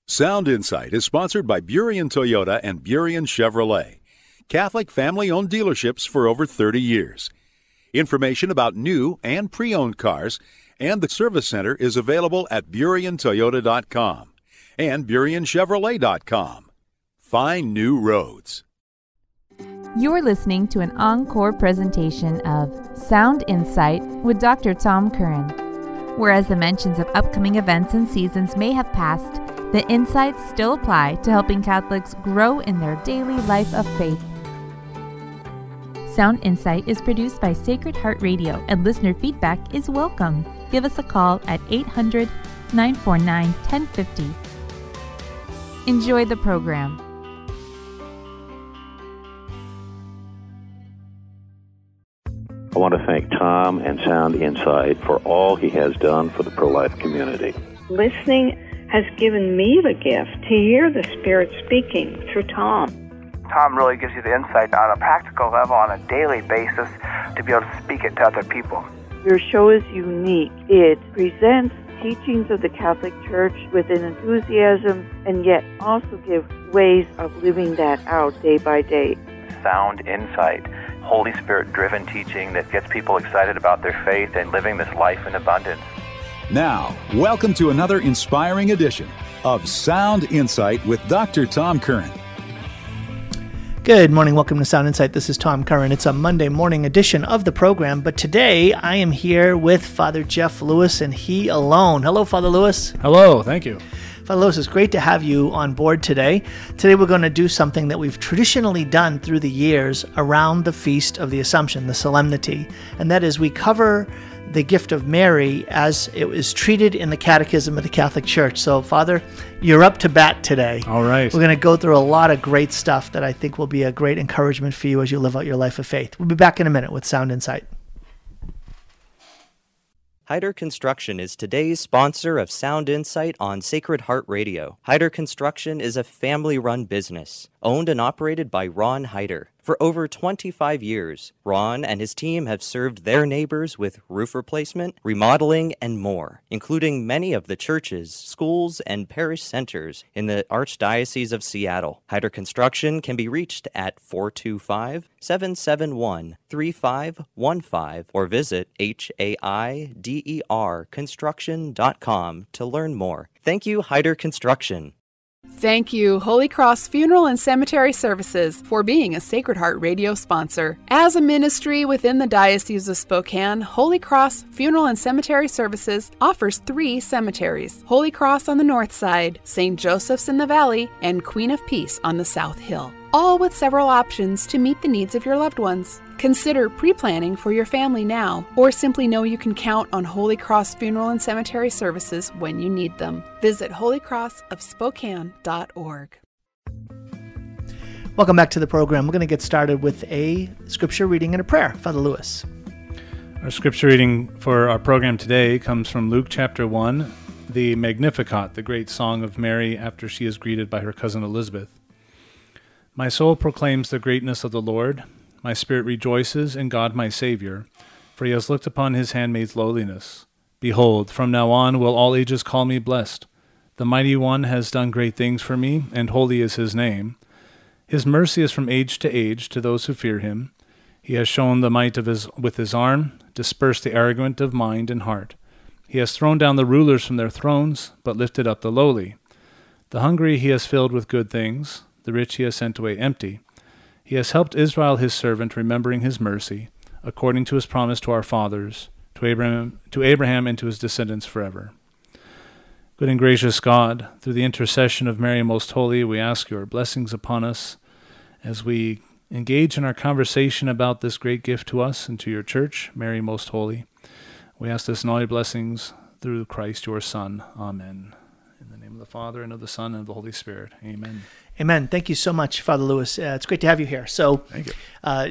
Sound Insight is sponsored by Burien Toyota and Burien Chevrolet, Catholic family-owned dealerships for over 30 years. Information about new and pre-owned cars and the service center is available at BurienToyota.com and BurienChevrolet.com. Find new roads. You're listening to an encore presentation of Sound Insight with Dr. Tom Curran. Whereas the mentions of upcoming events and seasons may have passed, the insights still apply to helping Catholics grow in their daily life of faith. Sound Insight is produced by Sacred Heart Radio, and listener feedback is welcome. Give us a call at 800-949-1050. Enjoy the program. I want to thank Tom and Sound Insight for all he has done for the pro-life community. Listening has given me the gift to hear the Spirit speaking through Tom. Tom really gives you the insight on a practical level, on a daily basis, to be able to speak it to other people. Your show is unique. It presents teachings of the Catholic Church with an enthusiasm and yet also gives ways of living that out day by day. Sound Insight, Holy Spirit-driven teaching that gets people excited about their faith and living this life in abundance. Now, welcome to another inspiring edition of Sound Insight with Dr. Tom Curran. Good morning. Welcome to Sound Insight. This is Tom Curran. It's a Monday morning edition of the program, but today I am here with Father Jeff Lewis and he alone. Hello, Father Lewis. Hello. Thank you. Father Lewis, it's great to have you on board today. Today we're going to do something that we've traditionally done through the years around the Feast of the Assumption, the solemnity, and that is we cover the gift of Mary as it was treated in the Catechism of the Catholic Church. So, Father, you're up to bat today. All right. We're going to go through a lot of great stuff that I think will be a great encouragement for you as you live out your life of faith. We'll be back in a minute with Sound Insight. Hyder Construction is today's sponsor of Sound Insight on Sacred Heart Radio. Hyder Construction is a family-run business, owned and operated by Ron Hyder. For over 25 years, Ron and his team have served their neighbors with roof replacement, remodeling, and more, including many of the churches, schools, and parish centers in the Archdiocese of Seattle. Hyder Construction can be reached at 425-771-3515 or visit HAIDERconstruction.com to learn more. Thank you, Hyder Construction. Thank you, Holy Cross Funeral and Cemetery Services, for being a Sacred Heart Radio sponsor. As a ministry within the Diocese of Spokane, Holy Cross Funeral and Cemetery Services offers 3 cemeteries: Holy Cross on the north side, St. Joseph's in the valley, and Queen of Peace on the south hill, all with several options to meet the needs of your loved ones. Consider pre-planning for your family now, or simply know you can count on Holy Cross Funeral and Cemetery Services when you need them. Visit holycrossofspokane.org. Welcome back to the program. We're going to get started with a scripture reading and a prayer. Father Lewis. Our scripture reading for our program today comes from Luke chapter 1, the Magnificat, the great song of Mary after she is greeted by her cousin Elizabeth. My soul proclaims the greatness of the Lord. My spirit rejoices in God my Savior, for he has looked upon his handmaid's lowliness. Behold, from now on will all ages call me blessed. The Mighty One has done great things for me, and holy is his name. His mercy is from age to age to those who fear him. He has shown the might with his arm, dispersed the arrogant of mind and heart. He has thrown down the rulers from their thrones, but lifted up the lowly. The hungry he has filled with good things, the rich he has sent away empty. He has helped Israel his servant, remembering his mercy, according to his promise to our fathers, to Abraham and to his descendants forever. Good and gracious God, through the intercession of Mary Most Holy, we ask your blessings upon us as we engage in our conversation about this great gift to us and to your church, Mary Most Holy. We ask this and all your blessings through Christ your Son. Amen. In the name of the Father, and of the Son, and of the Holy Spirit. Amen. Amen. Thank you so much, Father Lewis. It's great to have you here. So, thank you.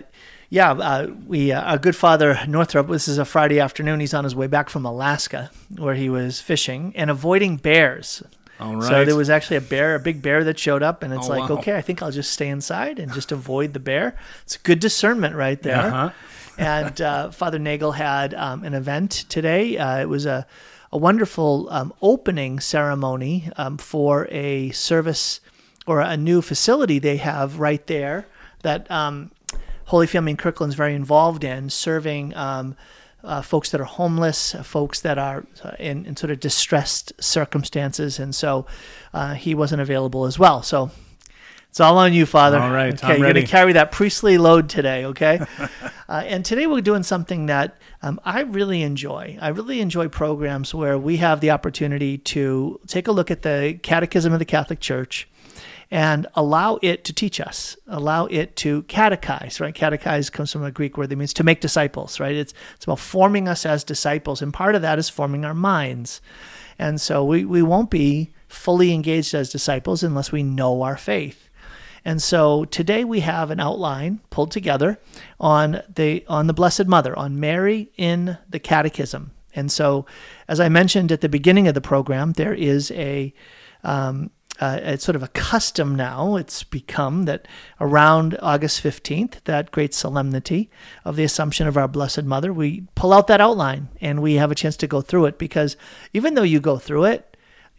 Our good Father Northrup, this is a Friday afternoon. He's on his way back from Alaska, where he was fishing and avoiding bears. All right. So there was actually a big bear that showed up, and it's okay, I think I'll just stay inside and just avoid the bear. It's good discernment right there. Uh-huh. And Father Nagel had an event today. It was a wonderful opening ceremony for a service or a new facility they have right there that Holy Family in Kirkland's very involved in, serving folks that are homeless, folks that are in sort of distressed circumstances. And so he wasn't available as well. So it's all on you, Father. All right, okay, I'm you're ready. going to carry that priestly load today, okay? And today we're doing something that I really enjoy. I really enjoy programs where we have the opportunity to take a look at the Catechism of the Catholic Church and allow it to teach us, allow it to catechize, right? Catechize comes from a Greek word that means to make disciples, right? It's about forming us as disciples, and part of that is forming our minds. And so we won't be fully engaged as disciples unless we know our faith. And so today we have an outline pulled together on the Blessed Mother, on Mary in the Catechism. And so, as I mentioned at the beginning of the program, there is it's sort of a custom now. It's become that around August 15th, that great solemnity of the Assumption of our Blessed Mother, we pull out that outline and we have a chance to go through it, because even though you go through it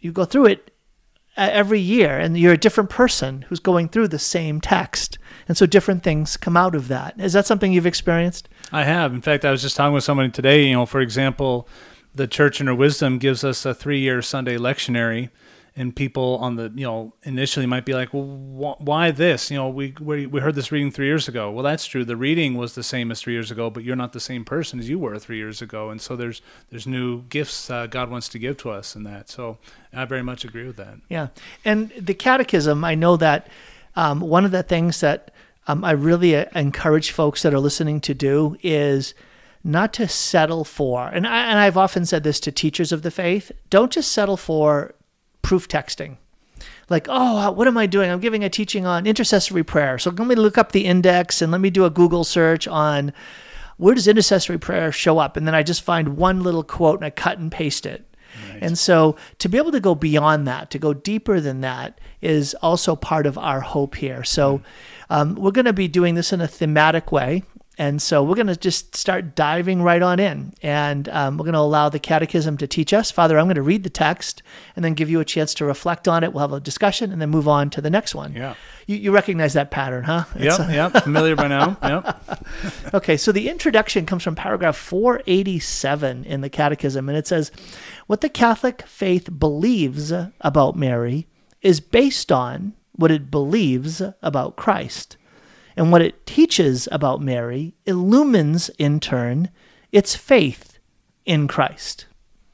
every year, and you're a different person who's going through the same text. And so different things come out of that. Is that something you've experienced? I have. In fact, I was just talking with somebody today, for example, the Church in Her Wisdom gives us a 3-year Sunday lectionary, and people on the, initially might be like, well, why this? We heard this reading 3 years ago. Well, that's true. The reading was the same as 3 years ago, but you're not the same person as you were 3 years ago. And so there's new gifts God wants to give to us in that. So I very much agree with that. Yeah. And the Catechism, I know that one of the things that I really encourage folks that are listening to do is not to settle for, and I've often said this to teachers of the faith, don't just settle for proof texting. Like, what am I doing? I'm giving a teaching on intercessory prayer. So let me look up the index and let me do a Google search on where does intercessory prayer show up? And then I just find one little quote and I cut and paste it. Right. And so to be able to go beyond that, to go deeper than that, is also part of our hope here. So we're going to be doing this in a thematic way. And so we're going to just start diving right on in, and we're going to allow the Catechism to teach us. Father, I'm going to read the text and then give you a chance to reflect on it. We'll have a discussion and then move on to the next one. Yeah. You recognize that pattern, huh? Yep. Familiar by now. Yep. Okay, so the introduction comes from paragraph 487 in the Catechism, and it says, what the Catholic faith believes about Mary is based on what it believes about Christ. And what it teaches about Mary illumines, in turn, its faith in Christ.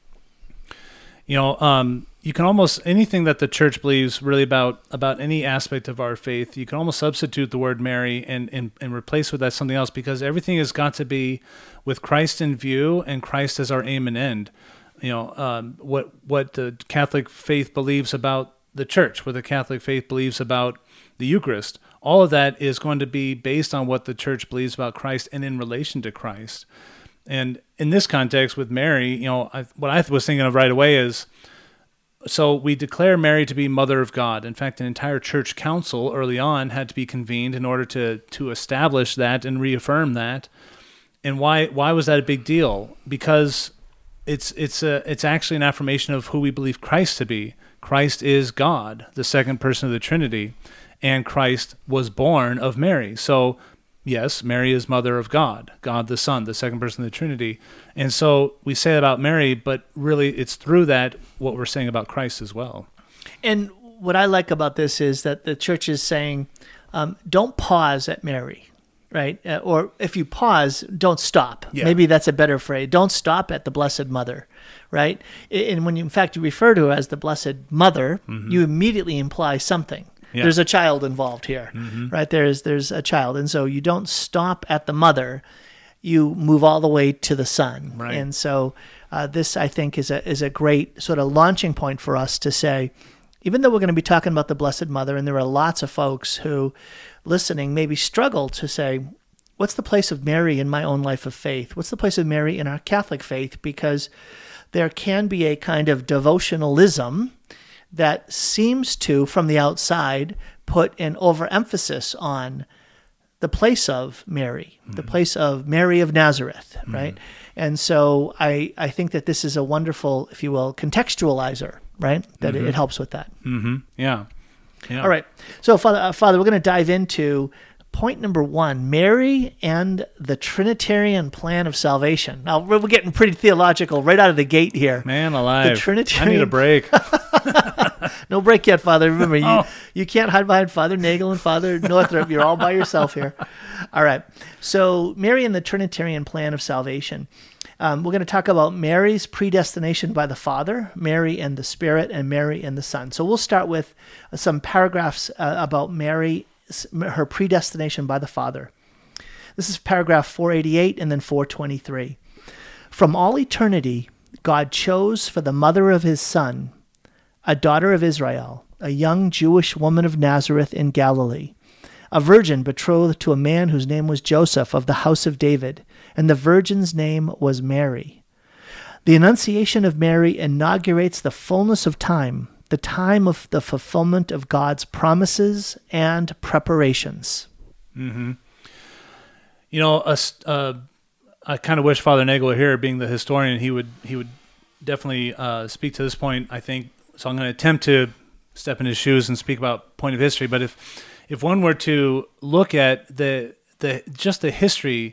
You can almost, anything that the Church believes really about any aspect of our faith, you can almost substitute the word Mary and replace with that something else, because everything has got to be with Christ in view and Christ as our aim and end. What the Catholic faith believes about the Church, what the Catholic faith believes about the Eucharist, all of that is going to be based on what the Church believes about Christ and in relation to Christ. And in this context with Mary, what I was thinking of right away is, so we declare Mary to be Mother of God. In fact, an entire church council early on had to be convened in order to establish that and reaffirm that. And why was that a big deal? Because it's actually an affirmation of who we believe Christ to be. Christ is God, the second person of the Trinity, and Christ was born of Mary. So, yes, Mary is Mother of God, God the Son, the second person of the Trinity. And so we say that about Mary, but really it's through that what we're saying about Christ as well. And what I like about this is that the Church is saying, don't pause at Mary, right? Or if you pause, don't stop. Yeah. Maybe that's a better phrase. Don't stop at the Blessed Mother, right? And when you refer to her as the Blessed Mother, you immediately imply something. Yeah. There's a child involved here, right? There's a child. And so you don't stop at the mother, you move all the way to the Son. Right. And so this, I think, is a great sort of launching point for us to say, even though we're going to be talking about the Blessed Mother, and there are lots of folks who, listening, maybe struggle to say, what's the place of Mary in my own life of faith? What's the place of Mary in our Catholic faith? Because there can be a kind of devotionalism that seems to, from the outside, put an overemphasis on the place of Mary, the place of Mary of Nazareth, right? And so I think that this is a wonderful, if you will, contextualizer, right? That it helps with that. Yeah. All right. So, Father, we're going to dive into point number 1, Mary and the Trinitarian plan of salvation. Now, we're getting pretty theological right out of the gate here. Man alive. The Trinitarian... I need a break. No break yet, Father. Remember, you can't hide behind Father Nagel and Father Northrup. You're all by yourself here. All right. So, Mary and the Trinitarian plan of salvation. We're going to talk about Mary's predestination by the Father, Mary and the Spirit, and Mary and the Son. So we'll start with some paragraphs about Mary, her predestination by the Father. This is paragraph 488 and then 423. From all eternity, God chose for the mother of his Son, a daughter of Israel, a young Jewish woman of Nazareth in Galilee, a virgin betrothed to a man whose name was Joseph of the house of David, and the virgin's name was Mary. The Annunciation of Mary inaugurates the fullness of time, the time of the fulfillment of God's promises and preparations. You know, I kind of wish Father Nagel were here, being the historian. He would definitely speak to this point, I think. So I'm going to attempt to step in his shoes and speak about point of history. But if one were to look at the history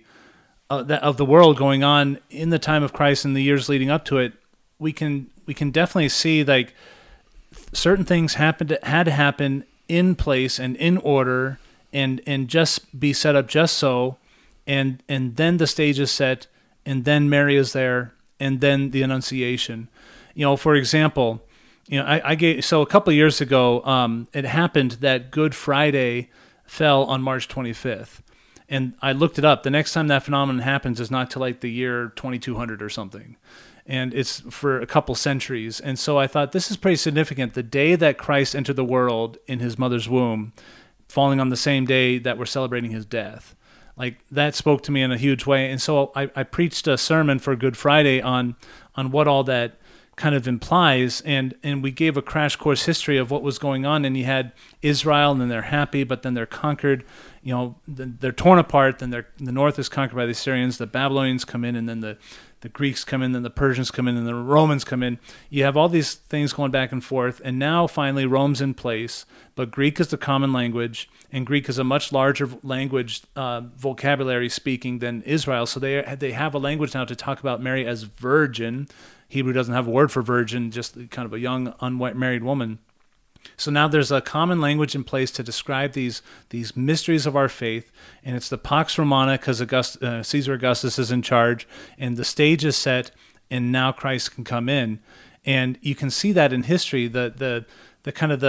of the world going on in the time of Christ and the years leading up to it, we can definitely see like certain things had to happen in place and in order and just be set up just so, and then the stage is set, and then Mary is there, and then the Annunciation. You know, for example, you know, so a couple of years ago, it happened that Good Friday fell on March 25th. And I looked it up. The next time that phenomenon happens is not till like the year 2200 or something. And it's for a couple centuries. And so I thought this is pretty significant. The day that Christ entered the world in his mother's womb, falling on the same day that we're celebrating his death. Like, that spoke to me in a huge way. And so I preached a sermon for Good Friday on what all that kind of implies, and we gave a crash course history of what was going on. And you had Israel, and then they're happy, but then they're conquered. You know, they're torn apart. Then the north is conquered by the Assyrians. The Babylonians come in, and then the Greeks come in, then the Persians come in, and the Romans come in. You have all these things going back and forth, and now finally Rome's in place. But Greek is the common language, and Greek is a much larger language, vocabulary speaking than Israel. So they have a language now to talk about Mary as virgin. Hebrew doesn't have a word for virgin, just kind of a young, unmarried woman. So now there's a common language in place to describe these mysteries of our faith, and it's the Pax Romana because Caesar Augustus is in charge, and the stage is set, and now Christ can come in. And you can see that in history, the kind of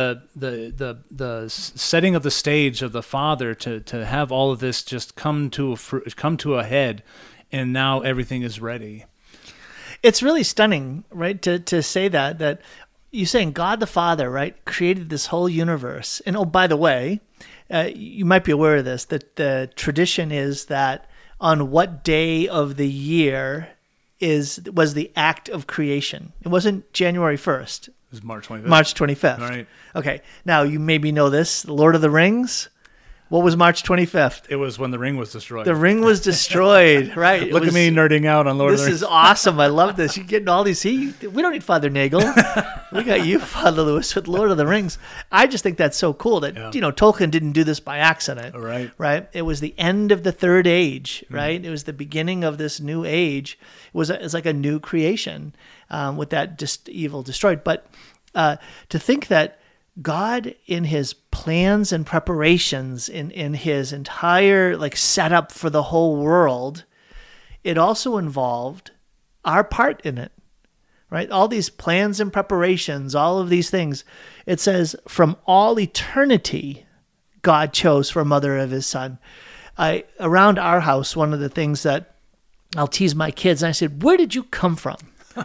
the setting of the stage of the Father to have all of this just come to a head, and now everything is ready. It's really stunning, right, to say that you're saying God the Father, right, created this whole universe. And, oh, by the way, you might be aware of this, that the tradition is that on what day of the year was the act of creation. It wasn't January 1st. It was March 25th. March 25th. All right. Okay. Now, you maybe know this, The Lord of the Rings. What was March 25th? It was when the ring was destroyed. The ring was destroyed, right? Look at me nerding out on Lord of the Rings. This is awesome. I love this. You're getting all these. See, we don't need Father Nagel. We got you, Father Lewis, with Lord of the Rings. I just think that's so cool that, Tolkien didn't do this by accident. Right. Right? It was the end of the Third Age, right? It was the beginning of this new age. It's like a new creation with that evil destroyed. But to think that God, in his plans and preparations, in his entire setup for the whole world, it also involved our part in it, right? All these plans and preparations, all of these things. It says, from all eternity, God chose for a mother of his Son. Around our house, one of the things that I'll tease my kids, and I said, where did you come from?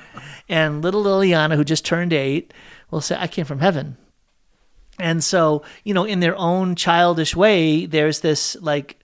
And little Liliana, who just turned 8, will say, I came from heaven. And so, in their own childish way, there's this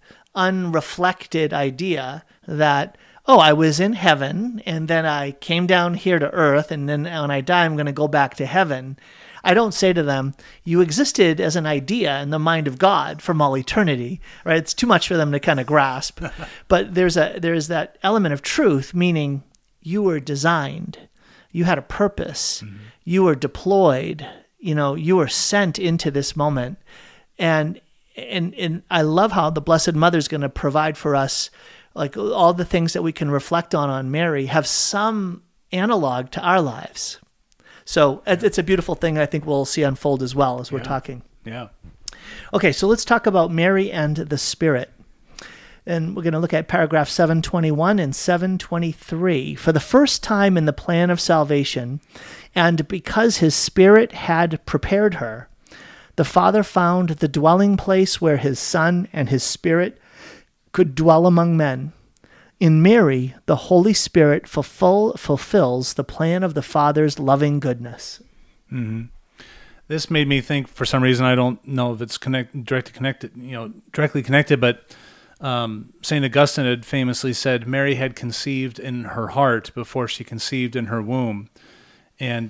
unreflected idea that, I was in heaven and then I came down here to earth, and then when I die, I'm going to go back to heaven. I don't say to them, you existed as an idea in the mind of God from all eternity, right? It's too much for them to kind of grasp. But there's that element of truth, meaning you were designed, you had a purpose, you were deployed, you were sent into this moment. And I love how the Blessed Mother is going to provide for us, like all the things that we can reflect on Mary have some analog to our lives. So it's a beautiful thing I think we'll see unfold as well as we're talking. Yeah. Okay, so let's talk about Mary and the Spirit. And we're going to look at paragraph 721 and 723. For the first time in the plan of salvation, and because his Spirit had prepared her, the Father found the dwelling place where his Son and his Spirit could dwell among men. In Mary, the Holy Spirit fulfills the plan of the Father's loving goodness. Mm-hmm. This made me think, for some reason, I don't know if it's directly connected, but St. Augustine had famously said Mary had conceived in her heart before she conceived in her womb, and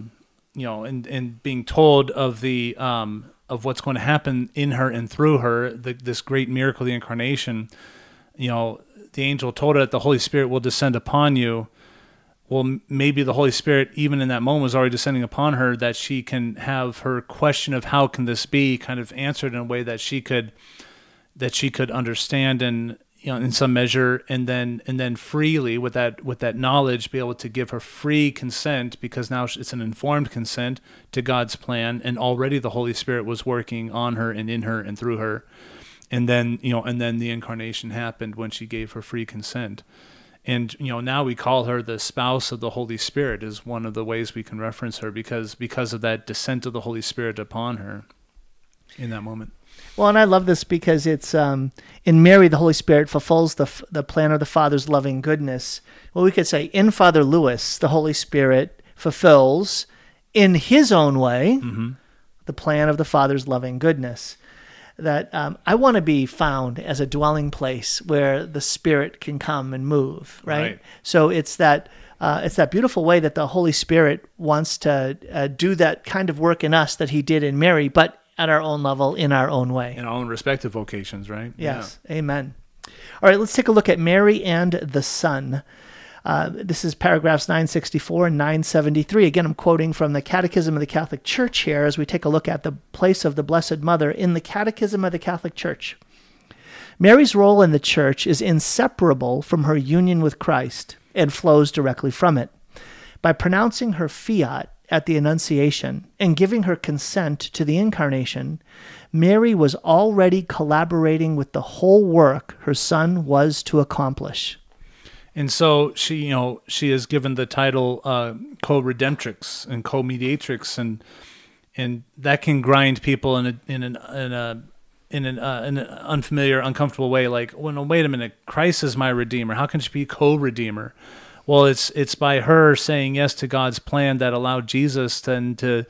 and being told of the of what's going to happen in her and through her, this great miracle, the Incarnation. The angel told her that the Holy Spirit will descend upon you. Well, maybe the Holy Spirit, even in that moment, was already descending upon her, that she can have her question of how can this be kind of answered in a way that she could understand and in some measure, and then freely with that knowledge be able to give her free consent, because now it's an informed consent to God's plan, and already the Holy Spirit was working on her and in her and through her. And then, the Incarnation happened when she gave her free consent. And, now we call her the spouse of the Holy Spirit is one of the ways we can reference her because of that descent of the Holy Spirit upon her in that moment. Well, and I love this because it's in Mary, the Holy Spirit fulfills the plan of the Father's loving goodness. Well, we could say in Father Lewis, the Holy Spirit fulfills in his own way the plan of the Father's loving goodness. That I want to be found as a dwelling place where the Spirit can come and move, right? So it's that beautiful way that the Holy Spirit wants to do that kind of work in us that he did in Mary, but at our own level, in our own way. In our own respective vocations, right? Yes, yeah. Amen. All right, let's take a look at Mary and the Son. This is paragraphs 964 and 973. Again, I'm quoting from the Catechism of the Catholic Church here as we take a look at the place of the Blessed Mother in the Catechism of the Catholic Church. Mary's role in the Church is inseparable from her union with Christ and flows directly from it. By pronouncing her fiat at the Annunciation and giving her consent to the Incarnation, Mary was already collaborating with the whole work her Son was to accomplish. And so she is given the title co-redemptrix and co-mediatrix, and that can grind people in an unfamiliar, uncomfortable way. Like, well, no, wait a minute, Christ is my Redeemer. How can she be co-redeemer? Well, it's by her saying yes to God's plan that allowed Jesus then to,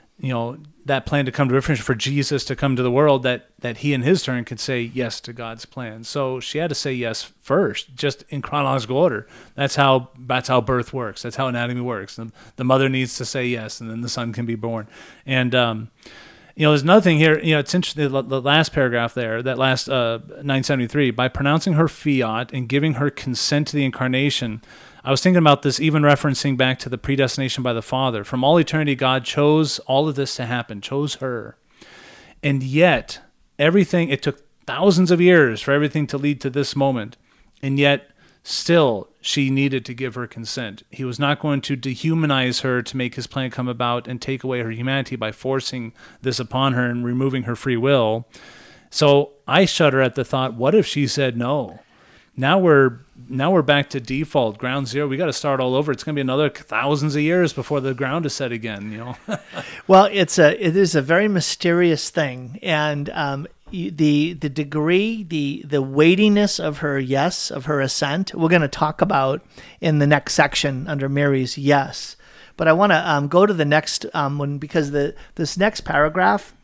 that plan to come to fruition, for Jesus to come to the world, that he in his turn could say yes to God's plan. So she had to say yes first, just in chronological order. That's how birth works. That's how anatomy works. The mother needs to say yes, and then the son can be born. And there's another thing here. It's interesting. The last paragraph there, that last 973, by pronouncing her fiat and giving her consent to the Incarnation. I was thinking about this, even referencing back to the predestination by the Father. From all eternity, God chose all of this to happen, chose her. And yet, it took thousands of years for everything to lead to this moment. And yet, still, she needed to give her consent. He was not going to dehumanize her to make his plan come about and take away her humanity by forcing this upon her and removing her free will. So I shudder at the thought, what if she said no? Now we're back to default, ground zero. We got to start all over. It's going to be another thousands of years before the ground is set again. Well, it is a very mysterious thing, and the degree, the weightiness of her yes, of her assent, we're going to talk about in the next section under Mary's yes. But I want to go to the next one, because this next paragraph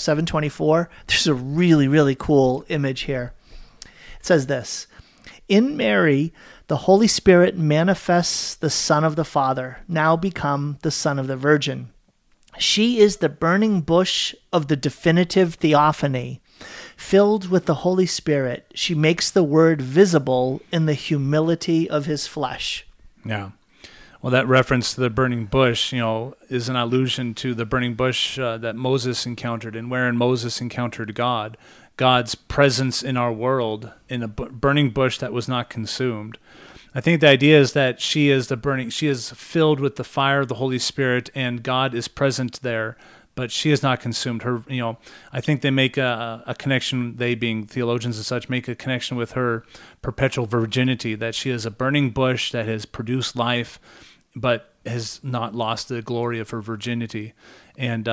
724, there's a really, really cool image here. It says this. In Mary, the Holy Spirit manifests the Son of the Father, now become the Son of the Virgin. She is the burning bush of the definitive theophany. Filled with the Holy Spirit, she makes the Word visible in the humility of his flesh. Yeah. Well, that reference to the burning bush, is an allusion to the burning bush that Moses encountered, and wherein Moses encountered God's presence in our world in a burning bush that was not consumed. I think the idea is that she is filled with the fire of the Holy Spirit, and God is present there, but she is not consumed. Her, I think they make a connection, they being theologians and such, make a connection with her perpetual virginity, that she is a burning bush that has produced life, but has not lost the glory of her virginity. And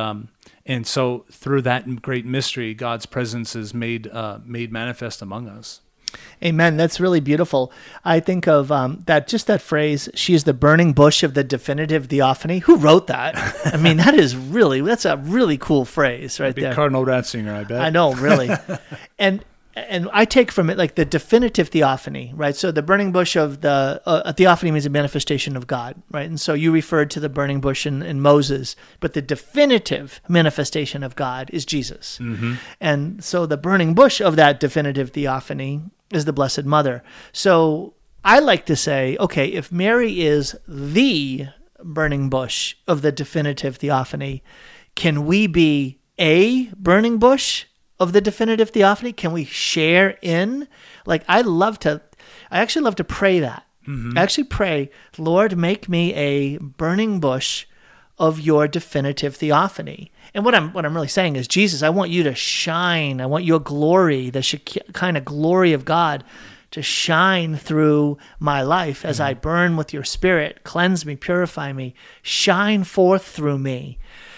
so through that great mystery, God's presence is made manifest among us. Amen. That's really beautiful. I think of that phrase, she is the burning bush of the definitive theophany. Who wrote that? I mean, that's a really cool phrase right there. Cardinal Ratzinger, I bet. I know, really. And I take from it like the definitive theophany, right? So the burning bush of the a theophany means a manifestation of God, right? And so you referred to the burning bush in Moses, but the definitive manifestation of God is Jesus. Mm-hmm. And so the burning bush of that definitive theophany is the Blessed Mother. So I like to say, okay, if Mary is the burning bush of the definitive theophany, can we be a burning bush of the definitive theophany? Can we share in? Like, I actually love to pray that. Mm-hmm. I actually pray, Lord, make me a burning bush of your definitive theophany. And what I'm really saying is, Jesus, I want you to shine. I want your glory, the kind of glory of God, to shine through my life as I burn with your Spirit. Cleanse me, purify me, shine forth through me.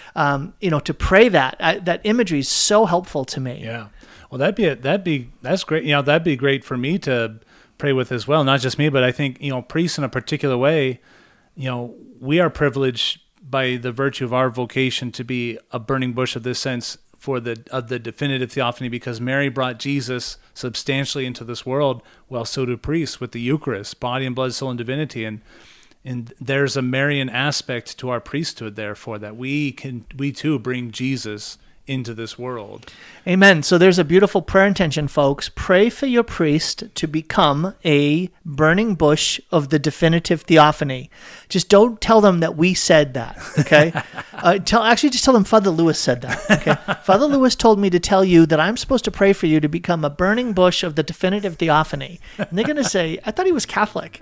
To pray that imagery is so helpful to me. Yeah. Well, that's great. That'd be great for me to pray with as well. Not just me, but I think, priests in a particular way, we are privileged by the virtue of our vocation to be a burning bush of this sense of the definitive theophany, because Mary brought Jesus substantially into this world. Well, so do priests with the Eucharist, body and blood, soul and divinity. And there's a Marian aspect to our priesthood, therefore, that we too bring Jesus into this world. Amen. So there's a beautiful prayer intention, folks. Pray for your priest to become a burning bush of the definitive theophany. Just don't tell them that we said that, okay? Just tell them Father Lewis said that, okay? Father Lewis told me to tell you that I'm supposed to pray for you to become a burning bush of the definitive theophany. And they're going to say, I thought he was Catholic.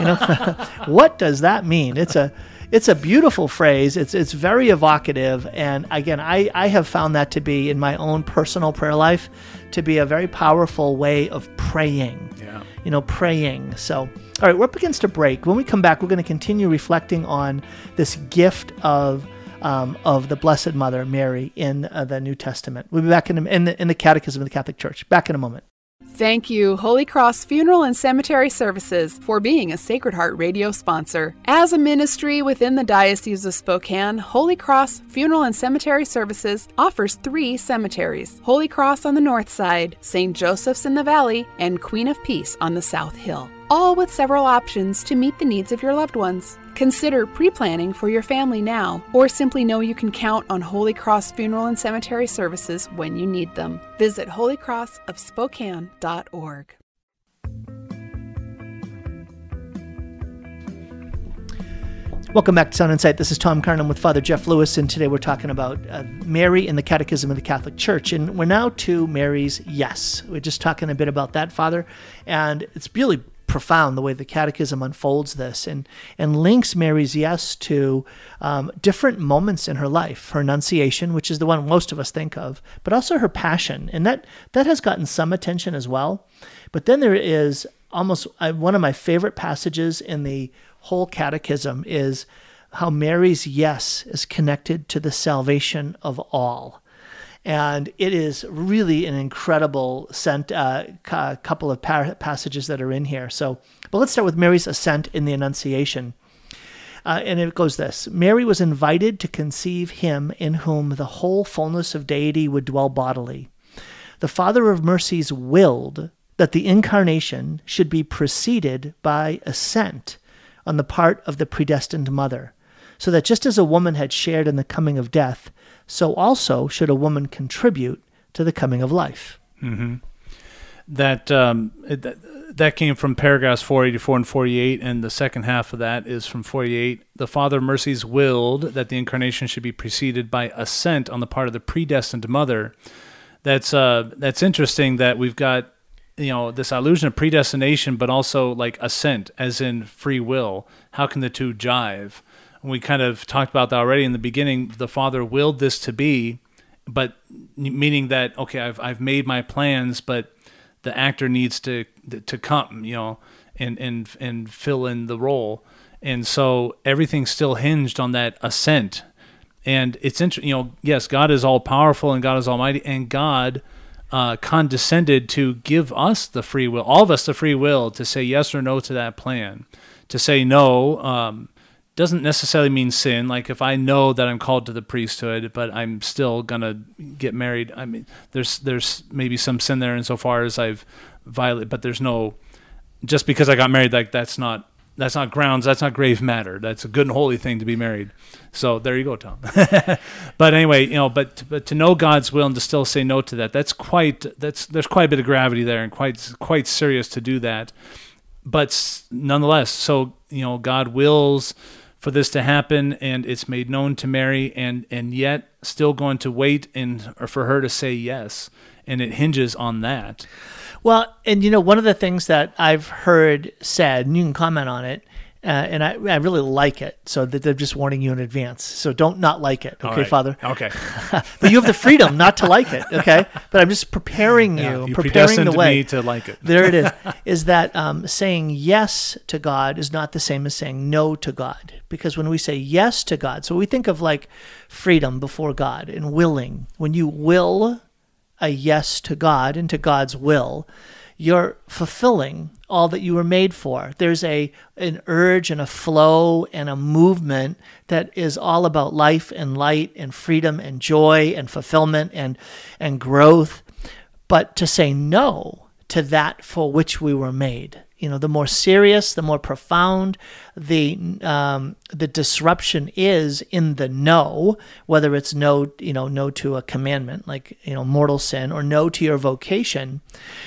What does that mean? It's a beautiful phrase. It's very evocative. And again, I have found that to be, in my own personal prayer life, to be a very powerful way of praying. Yeah. Praying. So, all right, we're up against a break. When we come back, we're going to continue reflecting on this gift of the Blessed Mother, Mary, in the New Testament. We'll be back in the Catechism of the Catholic Church. Back in a moment. Thank you, Holy Cross Funeral and Cemetery Services, for being a Sacred Heart Radio sponsor. As a ministry within the Diocese of Spokane, Holy Cross Funeral and Cemetery Services offers 3 cemeteries: Holy Cross on the north side, St. Joseph's in the valley, and Queen of Peace on the south hill, all with several options to meet the needs of your loved ones. Consider pre-planning for your family now, or simply know you can count on Holy Cross Funeral and Cemetery Services when you need them. Visit holycrossofspokane.org. Welcome back to Sound Insight. This is Tom Carnham with Father Jeff Lewis, and today we're talking about Mary in the Catechism of the Catholic Church. And we're now to Mary's yes. We're just talking a bit about that, Father, and it's really profound the way the Catechism unfolds this and links Mary's yes to different moments in her life. Her Annunciation, which is the one most of us think of, but also her Passion, and that has gotten some attention as well. But then there is almost one of my favorite passages in the whole Catechism is how Mary's yes is connected to the salvation of all. And it is really an incredible couple of passages that are in here. But let's start with Mary's ascent in the Annunciation. And it goes this: Mary was invited to conceive him in whom the whole fullness of deity would dwell bodily. The Father of mercies willed that the incarnation should be preceded by ascent on the part of the predestined mother, so that just as a woman had shared in the coming of death, so also should a woman contribute to the coming of life. Mm-hmm. That came from paragraphs 484 and 48, and the second half of that is from 48. The Father of mercies willed that the incarnation should be preceded by assent on the part of the predestined mother. That's interesting that we've got this illusion of predestination, but also like assent, as in free will. How can the two jive? We kind of talked about that already in the beginning. The Father willed this to be, but meaning that, okay, I've made my plans, but the actor needs to come, and fill in the role. And so everything's still hinged on that assent. And it's interesting, yes, God is all powerful and God is almighty, and God condescended to give us the free will, all of us the free will to say yes or no to that plan. To say no doesn't necessarily mean sin. Like if I know that I'm called to the priesthood, but I'm still gonna get married, I mean, there's maybe some sin there insofar as I've violated, but there's no, just because I got married, like that's not grounds, that's not grave matter. That's a good and holy thing to be married. So there you go, Tom. But anyway, but to know God's will and to still say no to that, there's quite a bit of gravity there, and quite serious to do that. But nonetheless, so God wills for this to happen, and it's made known to Mary, and yet still going to wait or for her to say yes, and it hinges on that. Well, and one of the things that I've heard said, and you can comment on it, and I really like it, so that they're just warning you in advance. So don't not like it, okay, right. Father? Okay. But you have the freedom not to like it, okay? But I'm just preparing you, preparing the way. Me to like it. There it is that saying yes to God is not the same as saying no to God. Because when we say yes to God, so we think of like freedom before God and willing. When you will a yes to God and to God's will, you're fulfilling all that you were made for. There's an urge and a flow and a movement that is all about life and light and freedom and joy and fulfillment and growth. But to say no to that for which we were made, the more serious, the more profound the disruption is in the no, whether it's no to a commandment like mortal sin, or no to your vocation.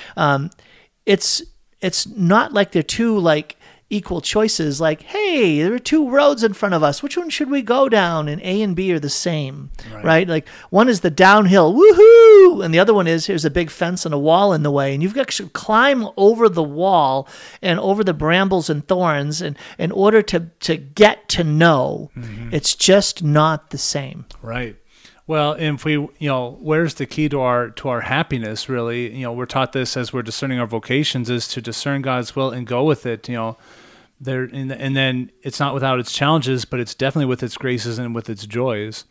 It's not like they're two like equal choices. Like, hey, there are two roads in front of us. Which one should we go down? And A and B are the same, right? Like one is the downhill, woohoo, and the other one is here's a big fence and a wall in the way, and you've got to climb over the wall and over the brambles and thorns, and in order to get to know. Mm-hmm. It's just not the same, right? Well, if we, where's the key to our happiness? Really, we're taught this as we're discerning our vocations, is to discern God's will and go with it. There, and then it's not without its challenges, but it's definitely with its graces and with its joys.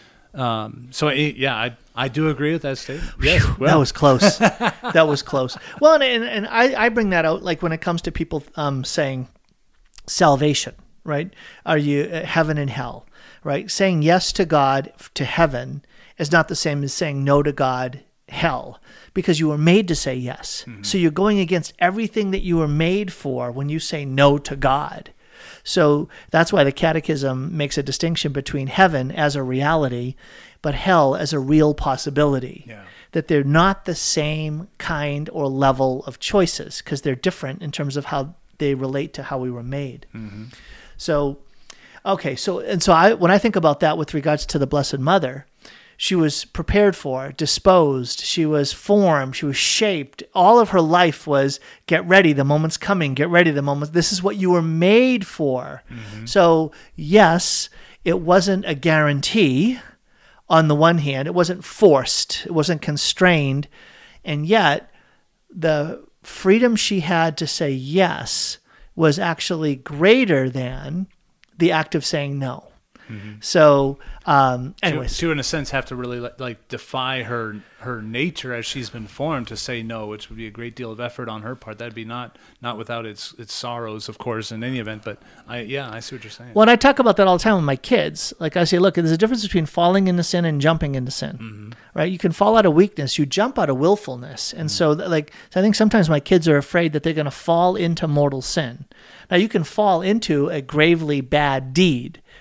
I do agree with that statement. Yes, well. That was close. That was close. Well, and I bring that out like when it comes to people saying salvation, right? Are you heaven and hell? Right? Saying yes to God, to heaven, is not the same as saying no to God, hell, because you were made to say yes. Mm-hmm. So you're going against everything that you were made for when you say no to God. So that's why the Catechism makes a distinction between heaven as a reality, but hell as a real possibility. Yeah. That they're not the same kind or level of choices, because they're different in terms of how they relate to how we were made. Mm-hmm. So when I think about that with regards to the Blessed Mother, she was prepared for, disposed, she was formed, she was shaped. All of her life was, get ready, the moment's coming, get ready, this is what you were made for. Mm-hmm. So yes, it wasn't a guarantee on the one hand, it wasn't forced, it wasn't constrained, and yet the freedom she had to say yes was actually greater than the act of saying no. Mm-hmm. So, anyways, she would in a sense have to really like defy her nature as she's been formed to say no, which would be a great deal of effort on her part. That'd be not without its sorrows, of course, in any event. But I see what you're saying. Well, and I talk about that all the time with my kids. Like I say, look, there's a difference between falling into sin and jumping into sin. Mm-hmm. Right? You can fall out of weakness, you jump out of willfulness, and so I think sometimes my kids are afraid that they're going to fall into mortal sin. Now, you can fall into a gravely bad deed,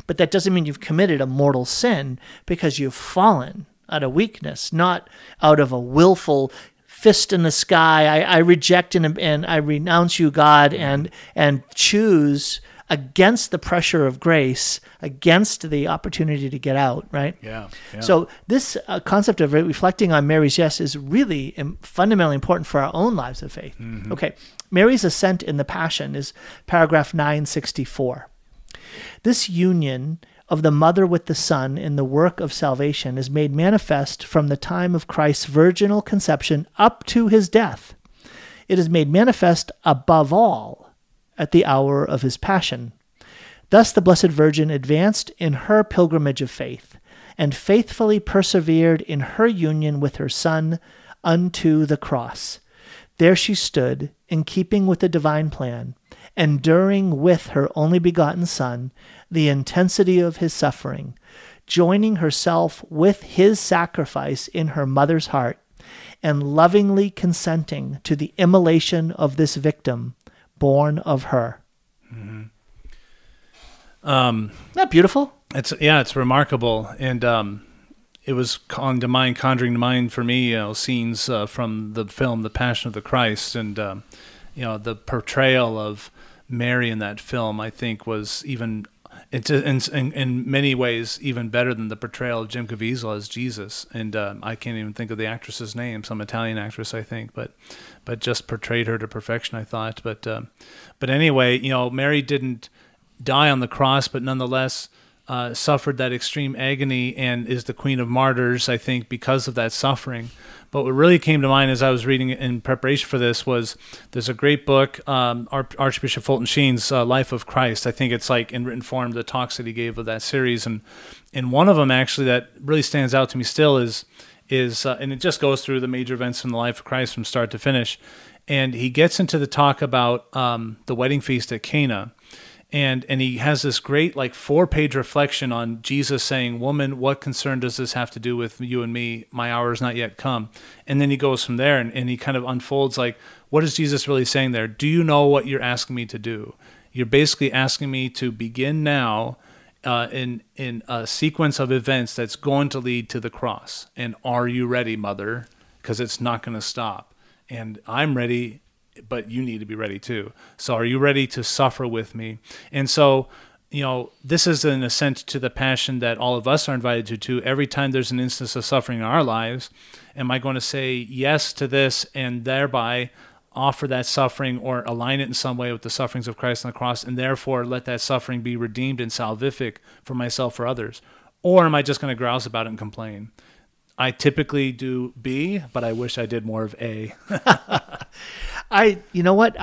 But that doesn't mean you've committed a mortal sin, because you've fallen out of weakness, not out of a willful fist in the sky. I reject and I renounce you, God, and choose against the pressure of grace, against the opportunity to get out, right? Yeah. So this concept of reflecting on Mary's yes is really fundamentally important for our own lives of faith. Mm-hmm. Okay, Mary's ascent in the Passion is paragraph 964. This union of the mother with the Son in the work of salvation is made manifest from the time of Christ's virginal conception up to his death. It is made manifest above all at the hour of his passion. Thus the Blessed Virgin advanced in her pilgrimage of faith, and faithfully persevered in her union with her Son unto the cross. There she stood, in keeping with the divine plan, enduring with her only begotten Son the intensity of his suffering, joining herself with his sacrifice in her mother's heart, and lovingly consenting to the immolation of this victim born of her. Mm-hmm. Isn't that beautiful? It's remarkable, and it was conjuring to mind for me, scenes from the film The Passion of the Christ, and the portrayal of Mary in that film, I think, was even in many ways even better than the portrayal of Jim Caviezel as Jesus. And I can't even think of the actress's name, some Italian actress, I think, but just portrayed her to perfection, I thought. But anyway, Mary didn't die on the cross, but nonetheless suffered that extreme agony and is the Queen of Martyrs, I think, because of that suffering. But what really came to mind as I was reading in preparation for this was there's a great book, Archbishop Fulton Sheen's Life of Christ. I think it's like in written form, the talks that he gave of that series. And one of them actually that really stands out to me still is and it just goes through the major events in the life of Christ from start to finish. And he gets into the talk about the wedding feast at Cana. And he has this great 4-page reflection on Jesus saying, "Woman, what concern does this have to do with you and me? My hour is not yet come." And then he goes from there and he kind of unfolds what is Jesus really saying there? Do you know what you're asking me to do? You're basically asking me to begin now in a sequence of events that's going to lead to the cross. And are you ready, Mother? Because it's not going to stop. And I'm ready, but you need to be ready too. So are you ready to suffer with me? And so, this is an ascent to the passion that all of us are invited to. Every time there's an instance of suffering in our lives, am I going to say yes to this and thereby offer that suffering or align it in some way with the sufferings of Christ on the cross, and therefore let that suffering be redeemed and salvific for myself or others? Or am I just going to grouse about it and complain? I typically do B, but I wish I did more of A. You know what?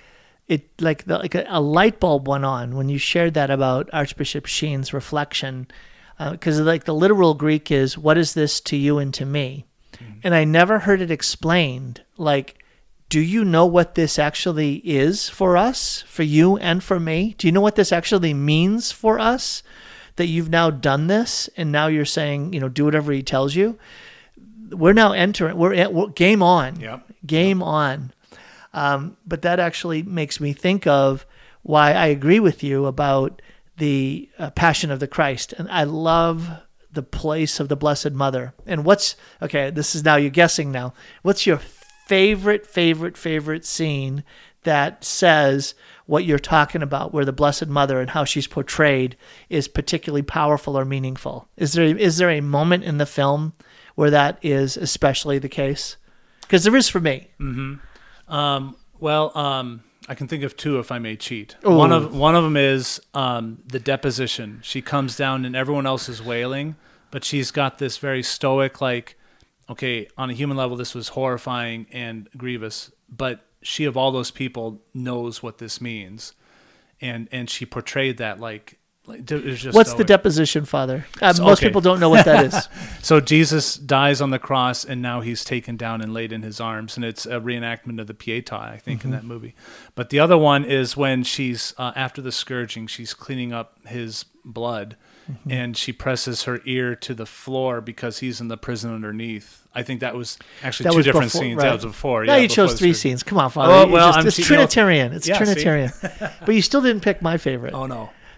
A light bulb went on when you shared that about Archbishop Sheen's reflection, because the literal Greek is, "What is this to you and to me?" Mm-hmm. And I never heard it explained. Do you know what this actually is for us, for you and for me? Do you know what this actually means for us? That you've now done this, and now you're saying, do whatever he tells you. We're now entering. We're game on. Yep. Game on. But that actually makes me think of why I agree with you about the Passion of the Christ, and I love the place of the Blessed Mother. And this is now you're guessing now. What's your favorite scene that says what you're talking about, where the Blessed Mother and how she's portrayed is particularly powerful or meaningful? Is there a moment in the film where that is especially the case? Because there is for me. Mm-hmm. I can think of two if I may cheat. Ooh. One of them is the deposition. She comes down and everyone else is wailing, but she's got this very stoic, okay, on a human level this was horrifying and grievous, but she of all those people knows what this means, and she portrayed that it was just What's stoic. the deposition, Father? Most people don't know what that is. So Jesus dies on the cross, and now he's taken down and laid in his arms, and it's a reenactment of the Pietà, I think, in that movie. But the other one is when she's after the scourging, she's cleaning up his blood, and she presses her ear to the floor because he's in the prison underneath. I think that was actually two different scenes. Right. That was before. Now you chose three scenes. Come on, Father. It's Trinitarian. It's Trinitarian. But you still didn't pick my favorite. Oh, no.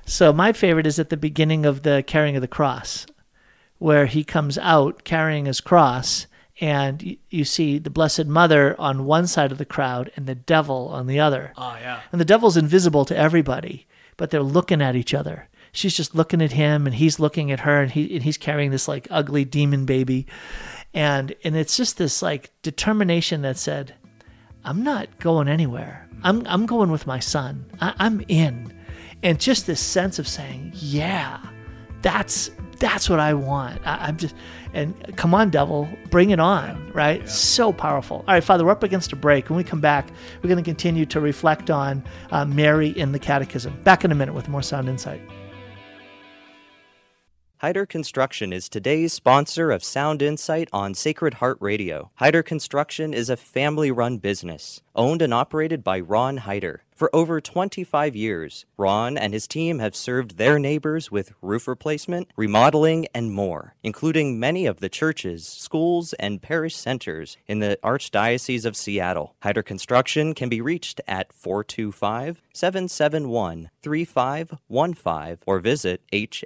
So my favorite is at the beginning of the carrying of the cross, where he comes out carrying his cross, and you see the Blessed Mother on one side of the crowd and the devil on the other. Oh, yeah. And the devil's invisible to everybody, but they're looking at each other. She's just looking at him, and he's looking at her, and he's carrying this like ugly demon baby. And it's just this like determination that said, I'm not going anywhere. I'm going with my son. I'm in. And just this sense of saying, yeah, that's what I want. I'm just, and come on, devil, bring it on, right? Yeah. So powerful. All right, Father, we're up against a break. When we come back, we're going to continue to reflect on Mary in the Catechism. Back in a minute with more Sound Insight. Hyder Construction is today's sponsor of Sound Insight on Sacred Heart Radio. Hyder Construction is a family-run business, owned and operated by Ron Hyder. For over 25 years, Ron and his team have served their neighbors with roof replacement, remodeling, and more, including many of the churches, schools, and parish centers in the Archdiocese of Seattle. Hyder Construction can be reached at 425-771-3515 or visit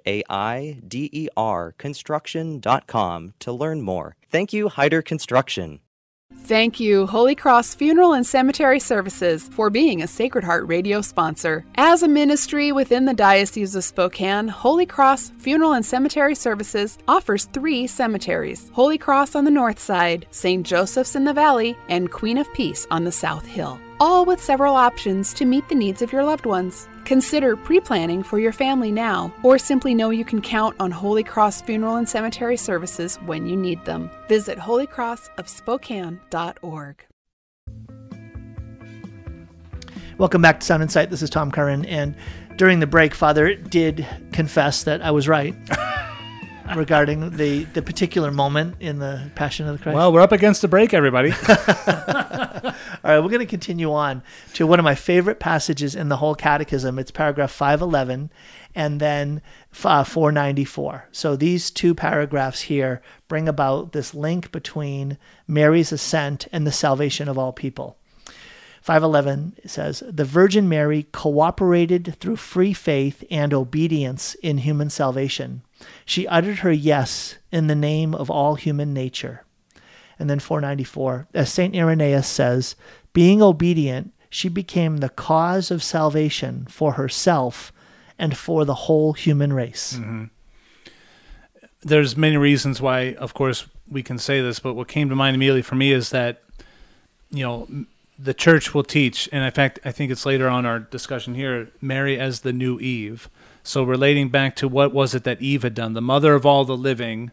HAIDERconstruction.com to learn more. Thank you, Hyder Construction. Thank you, Holy Cross Funeral and Cemetery Services, for being a Sacred Heart Radio sponsor. As a ministry within the Diocese of Spokane, Holy Cross Funeral and Cemetery Services offers 3 cemeteries: Holy Cross on the north side, St. Joseph's in the valley, and Queen of Peace on the South Hill, all with several options to meet the needs of your loved ones. Consider pre-planning for your family now, or simply know you can count on Holy Cross Funeral and Cemetery Services when you need them. Visit holycrossofspokane.org. Welcome back to Sound Insight. This is Tom Curran, and during the break, Father did confess that I was right regarding the particular moment in the Passion of the Christ. Well, we're up against a break, everybody. All right, we're going to continue on to one of my favorite passages in the whole catechism. It's paragraph 511 and then 494. So these 2 paragraphs here bring about this link between Mary's ascent and the salvation of all people. 511 says, "The Virgin Mary cooperated through free faith and obedience in human salvation. She uttered her yes in the name of all human nature." And then 494, as St. Irenaeus says, "Being obedient, she became the cause of salvation for herself and for the whole human race." Mm-hmm. There's many reasons why, of course, we can say this, but what came to mind immediately for me is that, the church will teach, and in fact, I think it's later on our discussion here, Mary as the new Eve. So relating back to what was it that Eve had done, the mother of all the living,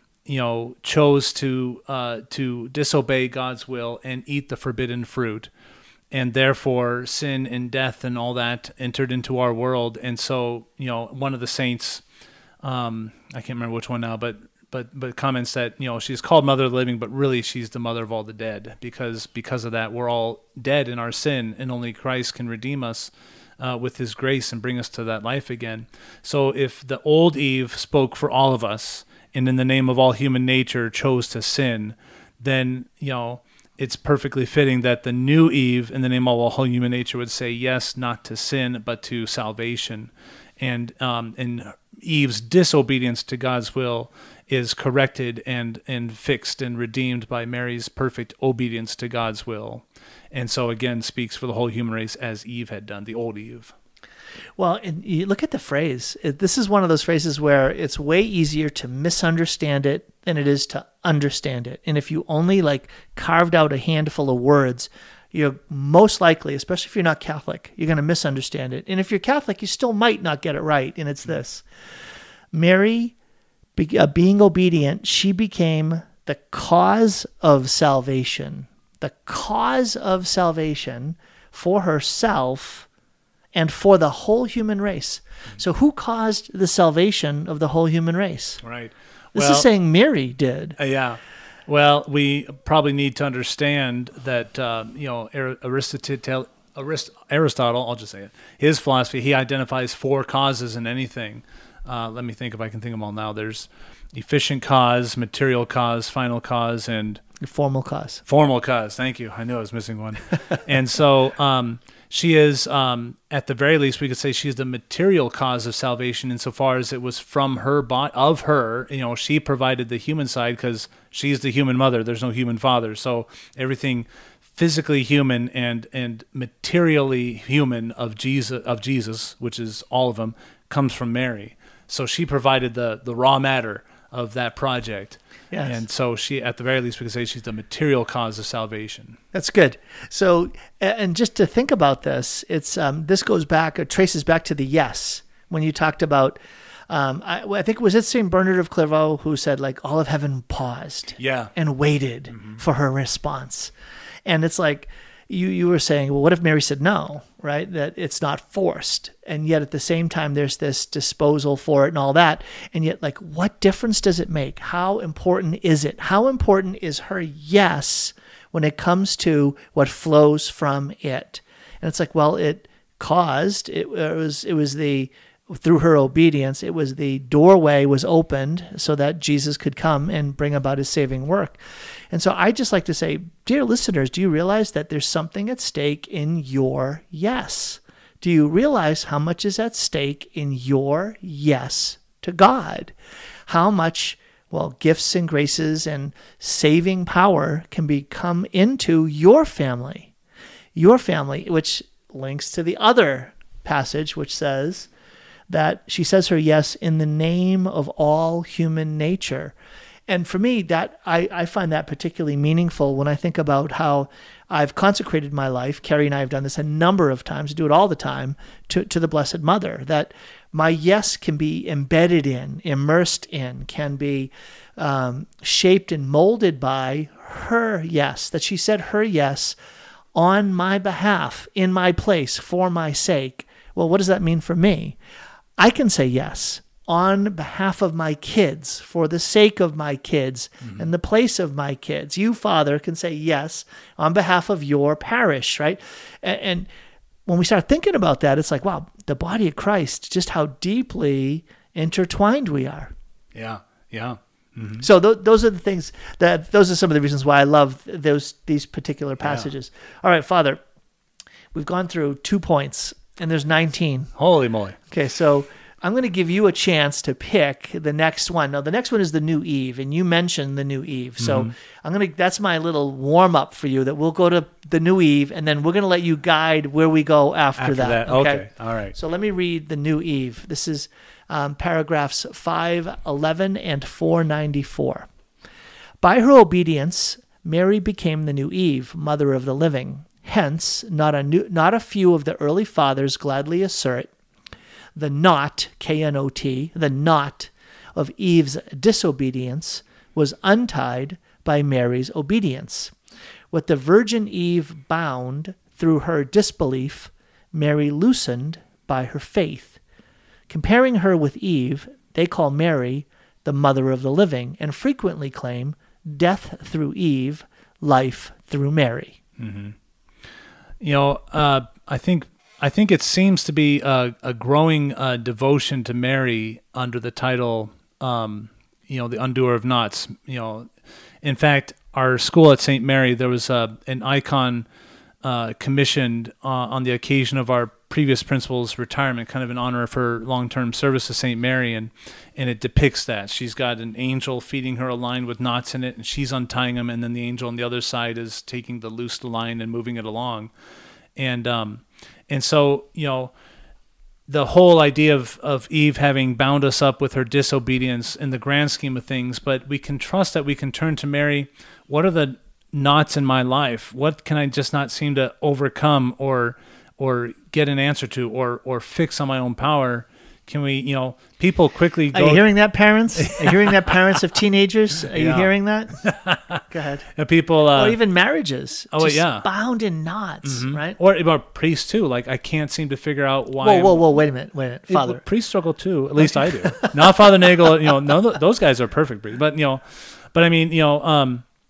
chose to disobey God's will and eat the forbidden fruit, and therefore sin and death and all that entered into our world. And so, one of the saints, I can't remember which one now, but comments that, she's called Mother of the Living, but really she's the mother of all the dead, because of that we're all dead in our sin, and only Christ can redeem us with his grace and bring us to that life again. So if the old Eve spoke for all of us, and in the name of all human nature chose to sin, then, it's perfectly fitting that the new Eve, in the name of all human nature, would say yes, not to sin, but to salvation. And Eve's disobedience to God's will is corrected and fixed and redeemed by Mary's perfect obedience to God's will. And so, again, speaks for the whole human race as Eve had done, the old Eve. Well, and you look at the phrase. This is one of those phrases where it's way easier to misunderstand it than it is to understand it. And if you only carved out a handful of words, you're most likely, especially if you're not Catholic, you're going to misunderstand it. And if you're Catholic, you still might not get it right. And it's this: Mary, being obedient, she became the cause of salvation. The cause of salvation for herself and for the whole human race. So who caused the salvation of the whole human race? Right. This is saying Mary did. Yeah. Well, we probably need to understand that, Aristotle, I'll just say it, his philosophy, he identifies 4 causes in anything. Let me think if I can think of them all now. There's efficient cause, material cause, final cause, and... formal cause. Formal cause, thank you. I knew I was missing one. And so she is, at the very least, we could say she's the material cause of salvation insofar as it was from her, of her. She provided the human side because she's the human mother. There's no human father. So everything physically human and materially human of Jesus, which is all of them, comes from Mary. So she provided the raw matter of that project. Yes. And so she, at the very least, we could say she's the material cause of salvation. That's good. So, and just to think about this, it's this goes back, or traces back to the yes. When you talked about, I think, was it St. Bernard of Clairvaux who said, like, all of heaven paused and waited for her response. And it's like, you were saying, well, what if Mary said no, right? That it's not forced. And yet at the same time, there's this disposal for it and all that. And yet, like, what difference does it make? How important is it? How important is her yes when it comes to what flows from it? And it's like, well, it was through her obedience, it was the doorway was opened so that Jesus could come and bring about his saving work. And so I just like to say, dear listeners, do you realize that there's something at stake in your yes? Do you realize how much is at stake in your yes to God? How much, gifts and graces and saving power can come into your family, which links to the other passage, which says that she says her yes in the name of all human nature. And for me, that I find that particularly meaningful when I think about how I've consecrated my life. Carrie and I have done this a number of times, do it all the time, to the Blessed Mother, that my yes can be embedded in, immersed in, can be shaped and molded by her yes, that she said her yes on my behalf, in my place, for my sake. Well, what does that mean for me? I can say yes on behalf of my kids, for the sake of my kids, and the place of my kids. You, Father, can say yes on behalf of your parish, right? And when we start thinking about that, it's like, wow, the body of Christ, just how deeply intertwined we are. Yeah, yeah. Mm-hmm. So those are the things those are some of the reasons why I love these particular passages. Yeah. All right, Father, we've gone through 2 points, and there's 19. Holy moly. Okay, so I'm going to give you a chance to pick the next one. Now, the next one is the New Eve, and you mentioned the New Eve. So that's my little warm-up for you, that we'll go to the New Eve, and then we're going to let you guide where we go after that. Okay, all right. So let me read the New Eve. This is paragraphs 511 and 494. By her obedience, Mary became the New Eve, mother of the living. Hence, not a few of the early fathers gladly assert the knot, K-N-O-T, the knot of Eve's disobedience was untied by Mary's obedience. What the Virgin Eve bound through her disbelief, Mary loosened by her faith. Comparing her with Eve, they call Mary the mother of the living, and frequently claim death through Eve, life through Mary. Mm-hmm. I think it seems to be a growing devotion to Mary under the title, the undoer of knots. In fact, our school at St. Mary, there was an icon commissioned on the occasion of our previous principal's retirement, kind of in honor of her long-term service to St. Mary, and it depicts that. She's got an angel feeding her a line with knots in it, and she's untying them, and then the angel on the other side is taking the loosed line and moving it along. And so, the whole idea of Eve having bound us up with her disobedience in the grand scheme of things, but we can trust that we can turn to Mary. What are the knots in my life? What can I just not seem to overcome or get an answer to or fix on my own power? Can we, people quickly go... Are you hearing that, parents? Are you hearing that, parents of teenagers? Are you hearing that? Go ahead. And people... or even marriages. Just bound in knots, right? Or about priests, too. Like, I can't seem to figure out why... Whoa, wait a minute. Father. Priests struggle, too. At least I do. Not Father Nagel. Those guys are perfect priests. But, I mean,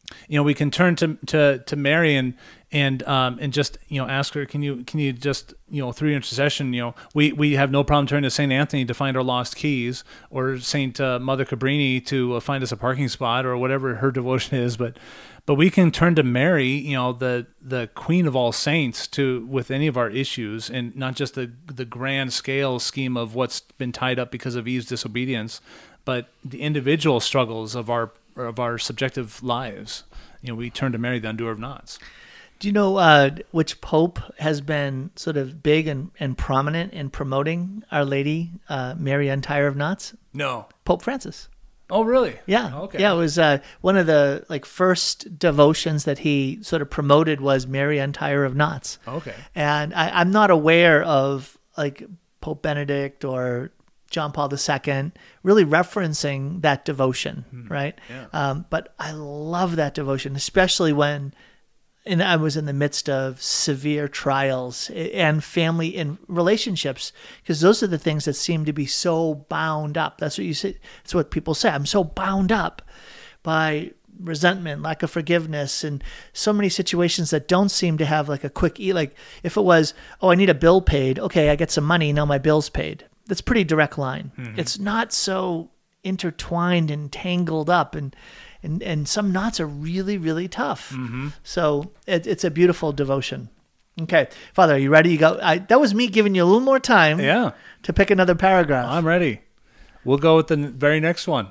we can turn to Mary and just ask her, can you just through your intercession, we have no problem turning to Saint Anthony to find our lost keys, or Saint Mother Cabrini to find us a parking spot, or whatever her devotion is, but we can turn to Mary, the Queen of all saints, with any of our issues, and not just the grand scale scheme of what's been tied up because of Eve's disobedience, but the individual struggles of our subjective lives. We turn to Mary, the undoer of knots. Do you know which pope has been sort of big and prominent in promoting Our Lady, Mary Untier of Knots? No. Pope Francis. Oh, really? Yeah. Okay. Yeah, it was one of the first devotions that he sort of promoted was Mary Untier of Knots. Okay. And I'm not aware of Pope Benedict or John Paul II really referencing that devotion, right? Yeah. But I love that devotion, especially when I was in the midst of severe trials and family and relationships, because those are the things that seem to be so bound up. That's what you say. That's what people say. I'm so bound up by resentment, lack of forgiveness, and so many situations that don't seem to have a quick if it was, I need a bill paid. Okay, I get some money. Now my bill's paid. That's a pretty direct line. Mm-hmm. It's not so intertwined and tangled up, and some knots are really, really tough. Mm-hmm. So it's a beautiful devotion. Okay, Father, are you ready? That was me giving you a little more time to pick another paragraph. I'm ready. We'll go with the very next one.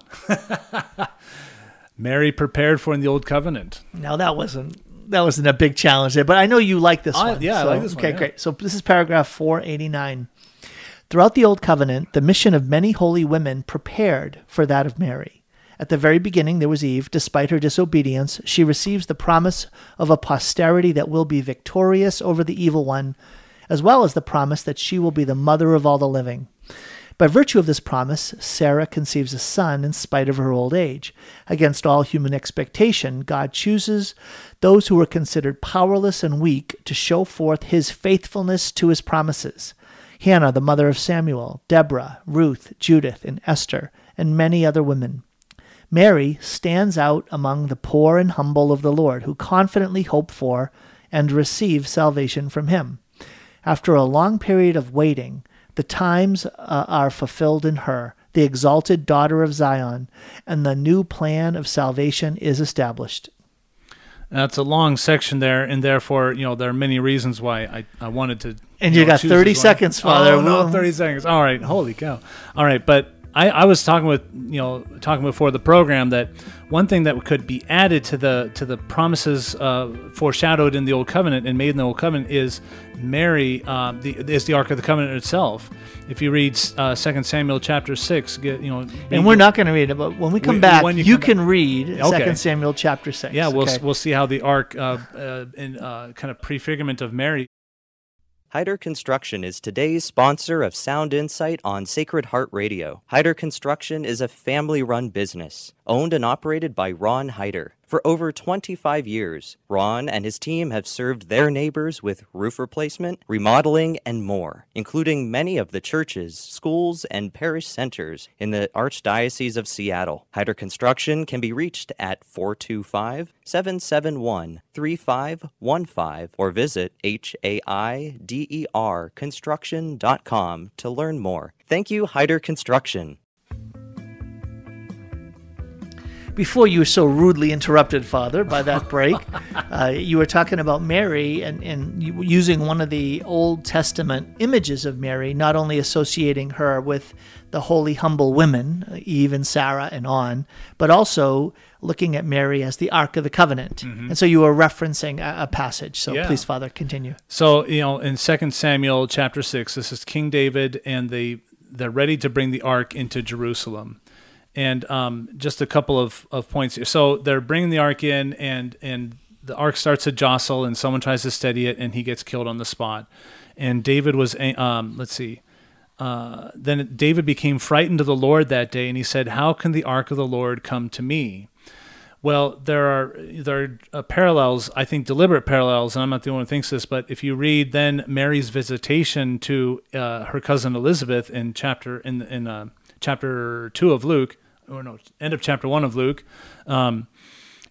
Mary prepared for in the Old Covenant. Now that wasn't a big challenge there, but I know you like this one. Yeah, so, I like this one. Okay, great. So this is paragraph 489. Throughout the Old Covenant, the mission of many holy women prepared for that of Mary. At the very beginning, there was Eve. Despite her disobedience, she receives the promise of a posterity that will be victorious over the evil one, as well as the promise that she will be the mother of all the living. By virtue of this promise, Sarah conceives a son in spite of her old age. Against all human expectation, God chooses those who are considered powerless and weak to show forth his faithfulness to his promises. Hannah, the mother of Samuel, Deborah, Ruth, Judith, and Esther, and many other women. Mary stands out among the poor and humble of the Lord, who confidently hope for and receive salvation from him. After a long period of waiting, the times are fulfilled in her, the exalted daughter of Zion, and the new plan of salvation is established. That's a long section there, and therefore, there are many reasons why I wanted to. And you got 30 seconds, Father. Oh, no, 30 seconds. All right. Holy cow. All right, but I was talking before the program that one thing that could be added to the promises foreshadowed in the Old Covenant and made in the Old Covenant is Mary is the Ark of the Covenant itself. If you read 2 Samuel chapter 6, and we're not going to read it, but when we come back, you can read 2 Samuel chapter 6. Yeah, we'll see how the Ark in kind of prefigurement of Mary. Hyder Construction is today's sponsor of Sound Insight on Sacred Heart Radio. Hyder Construction is a family-run business, owned and operated by Ron Hyder. For over 25 years, Ron and his team have served their neighbors with roof replacement, remodeling, and more, including many of the churches, schools, and parish centers in the Archdiocese of Seattle. Hyder Construction can be reached at 425-771-3515 or visit HAIDERconstruction.com to learn more. Thank you, Hyder Construction. Before you were so rudely interrupted, Father, by that break, you were talking about Mary and using one of the Old Testament images of Mary, not only associating her with the holy, humble women, Eve and Sarah and on, but also looking at Mary as the Ark of the Covenant. Mm-hmm. And so you were referencing a passage. So please, Father, continue. So, in 2 Samuel chapter 6, this is King David, and they're ready to bring the Ark into Jerusalem. And just a couple of points here. So they're bringing the Ark in, and the Ark starts to jostle, and someone tries to steady it, and he gets killed on the spot. And David was, then David became frightened of the Lord that day, and he said, "How can the Ark of the Lord come to me?" Well, there are parallels, I think deliberate parallels, and I'm not the only one who thinks this, but if you read then Mary's visitation to her cousin Elizabeth in chapter 2 of Luke, or no, end of chapter 1 of Luke,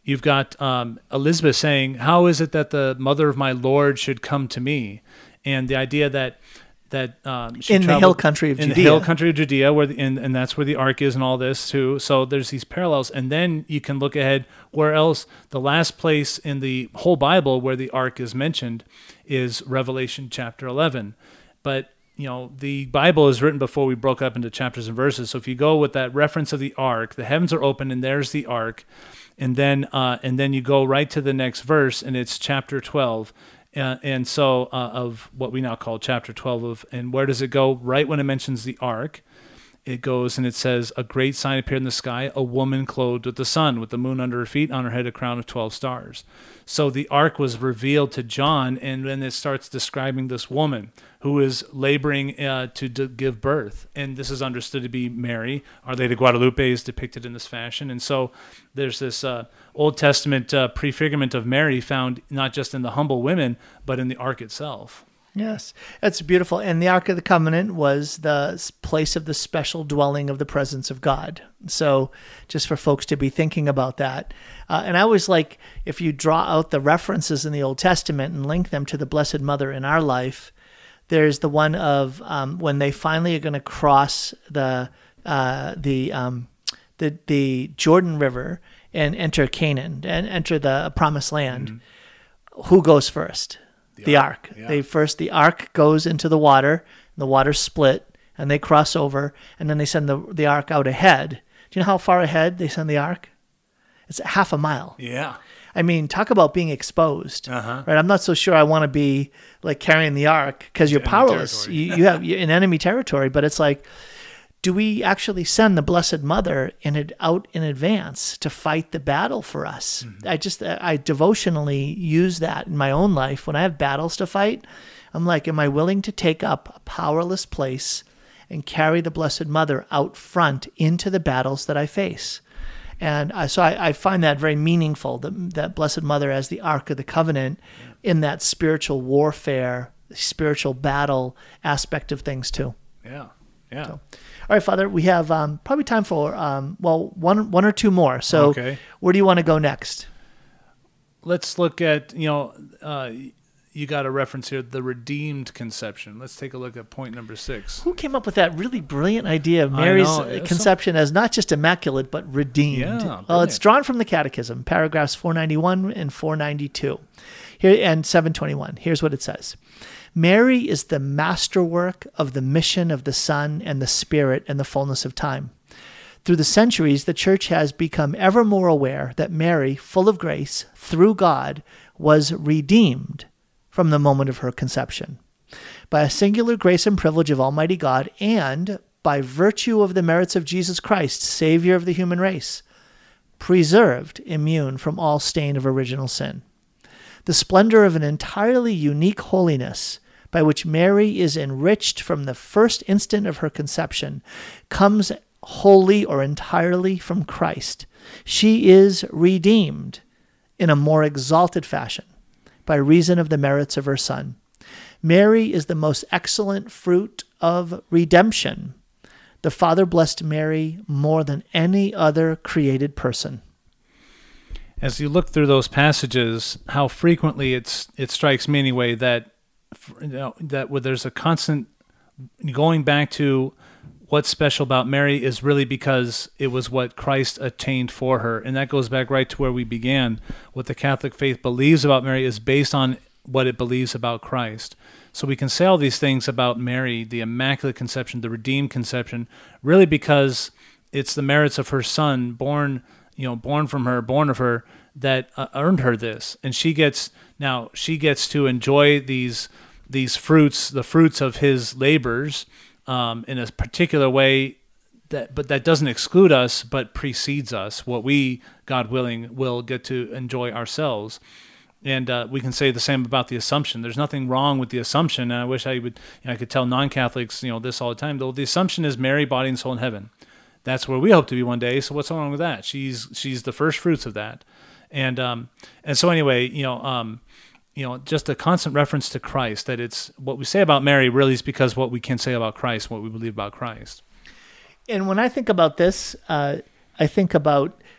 You've got Elizabeth saying, "How is it that the mother of my Lord should come to me?" And the idea that she in the hill country of Judea. In the hill country of Judea, and that's where the ark is and all this too. So there's these parallels. And then you can look ahead where else. The last place in the whole Bible where the ark is mentioned is Revelation chapter 11. But the Bible is written before we broke up into chapters and verses. So if you go with that reference of the ark, the heavens are open and there's the ark. And then you go right to the next verse and it's chapter 12. And so of what we now call chapter 12 and where does it go? Right when it mentions the ark, it goes and it says, "A great sign appeared in the sky, a woman clothed with the sun, with the moon under her feet, on her head a crown of 12 stars. So the ark was revealed to John, and then it starts describing this woman who is laboring to give birth. And this is understood to be Mary. Our Lady of Guadalupe is depicted in this fashion. And so there's this Old Testament prefigurement of Mary found not just in the humble women, but in the ark itself. Yes, that's beautiful. And the Ark of the Covenant was the place of the special dwelling of the presence of God. So just for folks to be thinking about that. And I always like, if you draw out the references in the Old Testament and link them to the Blessed Mother in our life, there's the one of when they finally are going to cross the Jordan River and enter Canaan and enter the Promised Land. Mm-hmm. Who goes first? The ark. Yeah. The ark goes into the water split, and they cross over, and then they send the ark out ahead. Do you know how far ahead they send the ark? It's half a mile. Yeah. I mean, talk about being exposed. Uh-huh. Right? I'm not so sure I want to be like carrying the ark because you're powerless. You're in enemy territory, but it's like, do we actually send the Blessed Mother out in advance to fight the battle for us? Mm-hmm. I devotionally use that in my own life. When I have battles to fight, I'm like, am I willing to take up a powerless place and carry the Blessed Mother out front into the battles that I face? And so I find that very meaningful, that Blessed Mother as the Ark of the Covenant in that spiritual warfare, spiritual battle aspect of things too. Yeah, yeah. So, all right, Father, we have probably time for, one or two more. So okay. Where do you want to go next? Let's look at, you got a reference here, the redeemed conception. Let's take a look at point number 6. Who came up with that really brilliant idea of Mary's conception as not just immaculate, but redeemed? Yeah, well, it's drawn from the Catechism, paragraphs 491 and 492, here and 721. Here's what it says. Mary is the masterwork of the mission of the Son and the Spirit and the fullness of time. Through the centuries, the Church has become ever more aware that Mary, full of grace, through God, was redeemed from the moment of her conception. By a singular grace and privilege of Almighty God, and by virtue of the merits of Jesus Christ, Savior of the human race, preserved immune from all stain of original sin. The splendor of an entirely unique holiness by which Mary is enriched from the first instant of her conception comes wholly or entirely from Christ. She is redeemed in a more exalted fashion by reason of the merits of her Son. Mary is the most excellent fruit of redemption. The Father blessed Mary more than any other created person. As you look through those passages, how frequently it strikes me anyway that where there's a constant going back to what's special about Mary is really because it was what Christ attained for her. And that goes back right to where we began. What the Catholic faith believes about Mary is based on what it believes about Christ. So we can say all these things about Mary, the Immaculate Conception, the redeemed conception, really because it's the merits of her Son, born of her, that earned her this. And she gets to enjoy these fruits, the fruits of his labors, in a particular way, but that doesn't exclude us, but precedes us, what we, God willing, will get to enjoy ourselves. And we can say the same about the Assumption. There's nothing wrong with the Assumption, and I wish I could tell non-Catholics this all the time. Though the Assumption is Mary, body and soul in heaven. That's where we hope to be one day. So what's wrong with that? She's the first fruits of that, and so anyway, just a constant reference to Christ. That it's what we say about Mary really is because what we can say about Christ, what we believe about Christ. And when I think about this, I think about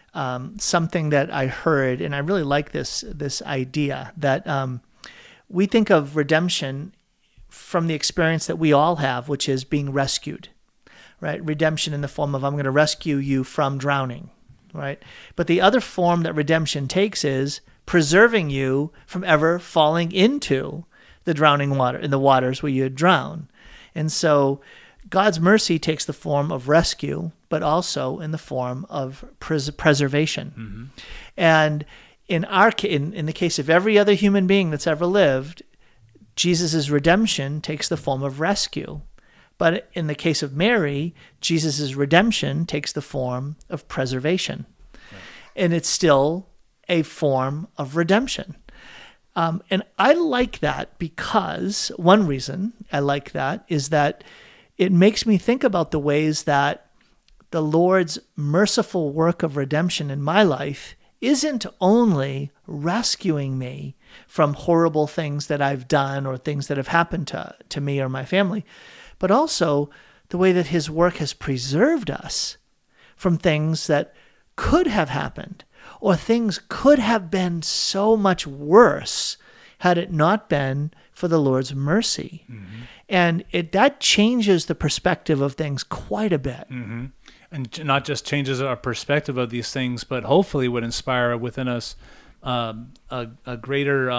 something that I heard, and I really like this idea that we think of redemption from the experience that we all have, which is being rescued, right? Redemption in the form of, I'm going to rescue you from drowning, right? But the other form that redemption takes is preserving you from ever falling into the drowning water, in the waters where you would drown. And so God's mercy takes the form of rescue, but also in the form of preservation. Mm-hmm. And in the case of every other human being that's ever lived, Jesus' redemption takes the form of rescue. But in the case of Mary, Jesus' redemption takes the form of preservation. Right. And it's still a form of redemption. And I like that because one reason I like that is that it makes me think about the ways that the Lord's merciful work of redemption in my life isn't only rescuing me from horrible things that I've done or things that have happened to me or my family, but also the way that his work has preserved us from things that could have happened, or things could have been so much worse had it not been for the Lord's mercy. Mm-hmm. And that changes the perspective of things quite a bit. Mm-hmm. And not just changes our perspective of these things, but hopefully would inspire within us a greater,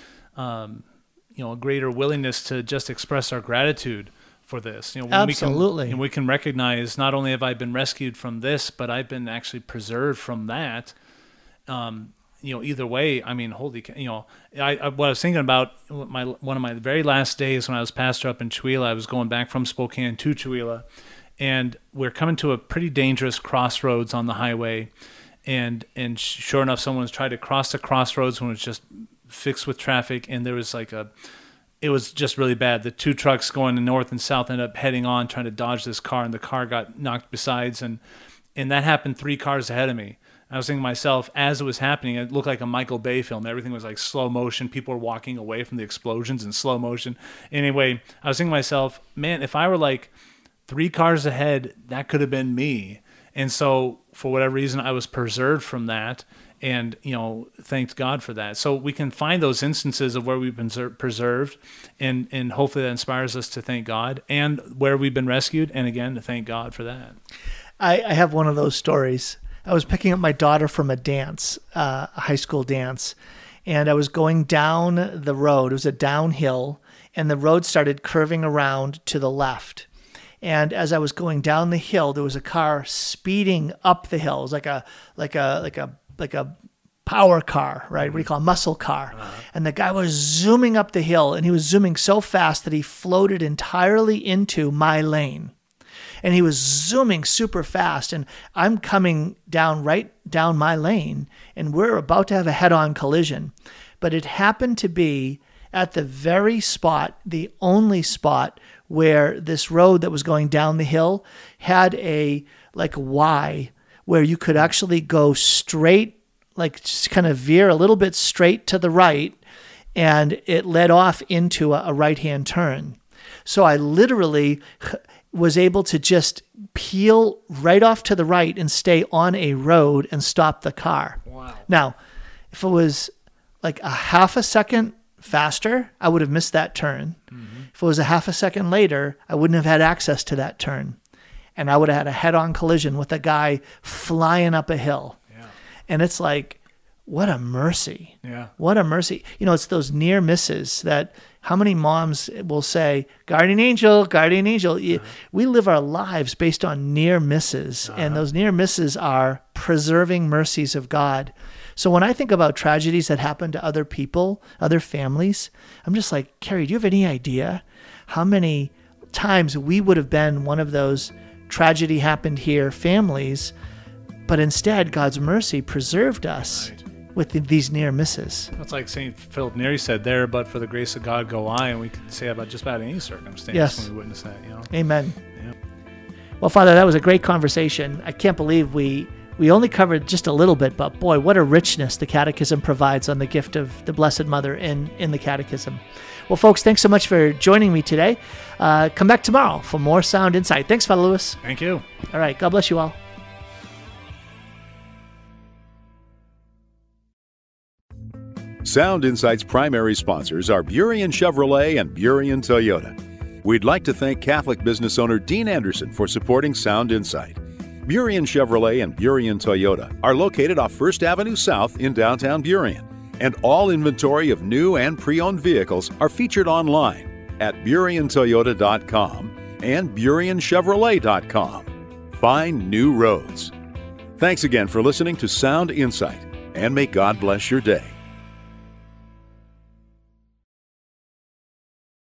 a greater willingness to just express our gratitude for this. When Absolutely. We can recognize not only have I been rescued from this, but I've been actually preserved from that. Either way, I mean, holy, what I was thinking about one of my very last days when I was pastor up in Chewelah, I was going back from Spokane to Chewelah, and we're coming to a pretty dangerous crossroads on the highway, and sure enough, someone was trying to cross the crossroads when it was just fixed with traffic, and there was it was just really bad. The two trucks going north and south ended up heading on, trying to dodge this car, and the car got knocked besides, and that happened 3 cars ahead of me. I was thinking to myself, as it was happening, it looked like a Michael Bay film. Everything was like slow motion. People were walking away from the explosions in slow motion. Anyway, I was thinking to myself, man, if I were like 3 cars ahead, that could have been me. And so for whatever reason, I was preserved from that, and, thanked God for that. So we can find those instances of where we've been preserved, and hopefully that inspires us to thank God, and where we've been rescued, and again, to thank God for that. I have one of those stories. I was picking up my daughter from a dance, a high school dance, and I was going down the road. It was a downhill, and the road started curving around to the left. And as I was going down the hill, there was a car speeding up the hill. It was like a power car, right? What do you call a muscle car? Uh-huh. And the guy was zooming up the hill, and he was zooming so fast that he floated entirely into my lane. And he was zooming super fast, and I'm coming down right down my lane, and we're about to have a head-on collision. But it happened to be at the very spot, the only spot where this road that was going down the hill had a Y, where you could actually go straight, just kind of veer a little bit straight to the right, and it led off into a right-hand turn. So I literally was able to just peel right off to the right and stay on a road and stop the car. Wow. Now, if it was like a half a second faster, I would have missed that turn. Mm-hmm. If it was a half a second later, I wouldn't have had access to that turn. And I would have had a head-on collision with a guy flying up a hill. Yeah. And it's like, what a mercy. Yeah. What a mercy. It's those near misses that how many moms will say, guardian angel, guardian angel. Uh-huh. We live our lives based on near misses. Uh-huh. And those near misses are preserving mercies of God. So when I think about tragedies that happen to other people, other families, I'm just like, Carrie, do you have any idea how many times we would have been one of those tragedy happened here families, but instead God's mercy preserved us. Right. With these near misses. It's like St. Philip Neri said, there, but for the grace of God go I, and we can say about just about any circumstance yes. when we witness that. Amen. Yeah. Well, Father, that was a great conversation. I can't believe we only covered just a little bit, but boy, what a richness the Catechism provides on the gift of the Blessed Mother in the Catechism. Well, folks, thanks so much for joining me today. Come back tomorrow for more Sound Insight. Thanks, Father Lewis. Thank you. All right. God bless you all. Sound Insight's primary sponsors are Burien Chevrolet and Burien Toyota. We'd like to thank Catholic business owner Dean Anderson for supporting Sound Insight. Burien Chevrolet and Burien Toyota are located off 1st Avenue South in downtown Burien, and all inventory of new and pre-owned vehicles are featured online at BurienToyota.com and BurienChevrolet.com. Find new roads. Thanks again for listening to Sound Insight, and may God bless your day.